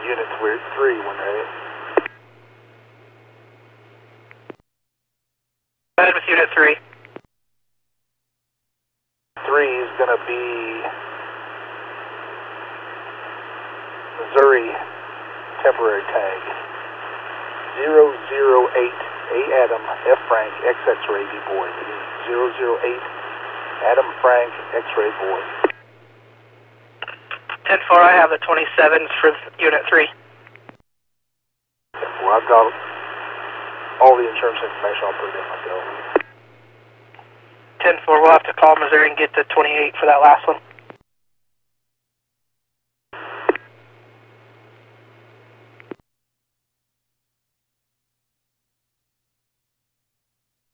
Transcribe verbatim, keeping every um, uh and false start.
Unit three when ready. Go ahead with Unit three. three is going to be Missouri temporary tag. zero zero eight A Adam, F Frank, X X-ray, B boy. zero zero eight Adam Frank, X-ray boy. ten four, I have the twenty-sevens for Unit three. ten four, I've got all the insurance information. I'll put it in myself. ten four, we'll have to call Missouri and get the twenty-eight for that last one.